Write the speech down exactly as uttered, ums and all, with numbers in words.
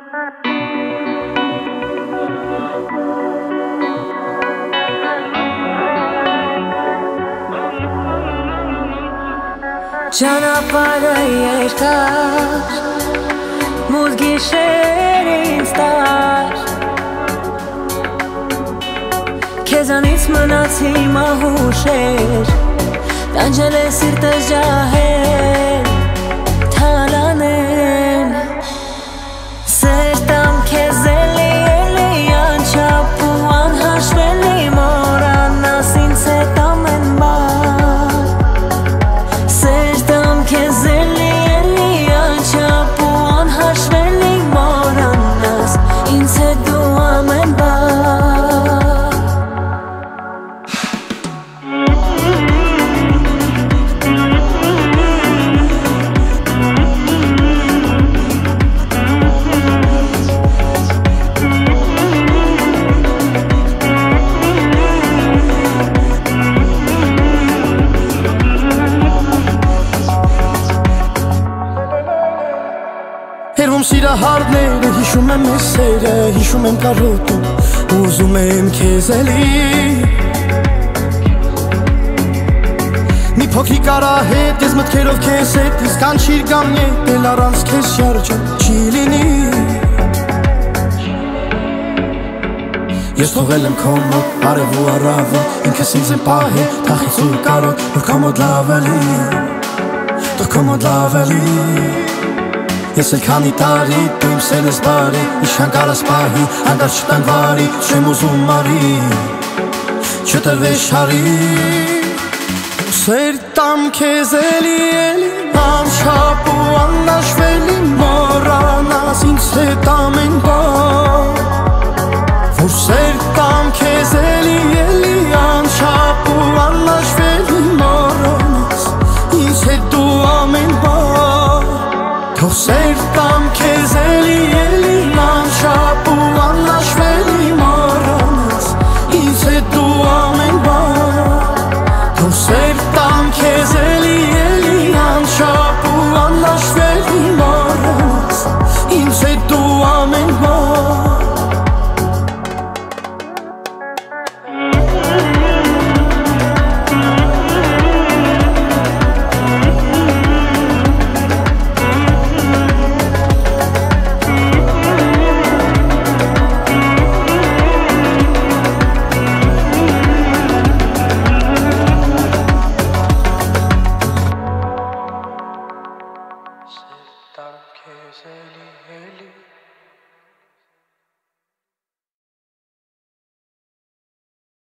Ճանապարհը երկար, մութ գիշեր ինձ տար, քեզանից մնացի մահուշեր, տանջել է սիրտս ջահել, թալանել, սերտամ քեզ էլի էլի անչափ ու անհաշվելի մոռանաս ինձ հետ ամեն բան Երում սիրահարները, հիշում եմ ես սերը, հիշում եմ կարոտում, ուզում եմ քեզ էլի Մի փոքրիկ արահետ, ես մտքերով քեզ հետ, իսկ անչիր գամ ետ, էլ առանց քեզ շարժան չի լինի Ես թողել եմ քո մոտ, արև ու առավը, ինքս ինձ եմ պահել, թախից ու կարոտ, որ կամոդ լավ էլի, թող կամոդ լավ էլի Ես էլ քանի տարի, դու իմ սերս բարի, իշան կարաս պահի, հանդար չտանք վարի, չեմ ուզում մարի, չտրվես շարի Սեր տամ քեզ էլի էլի, անչափ ու աննաշվելի, մոռանաս ինձ հետ ամեն բան Որ սեր տամ քեզ էլի էլի, անչափ ու աննաշվելի, մոռանաս ինձ հետ դու ամեն բան Թող սեր տամ քեզ էլի էլի, անչափ ու աննաշվելի, մոռանաս ինձ հետ դու ամեն բան Թող սեր տամ քեզ էլի էլի, անչափ ու աննաշվելի, մոռանաս ինձ հետ դու ամեն բան Sırttan kezeli eli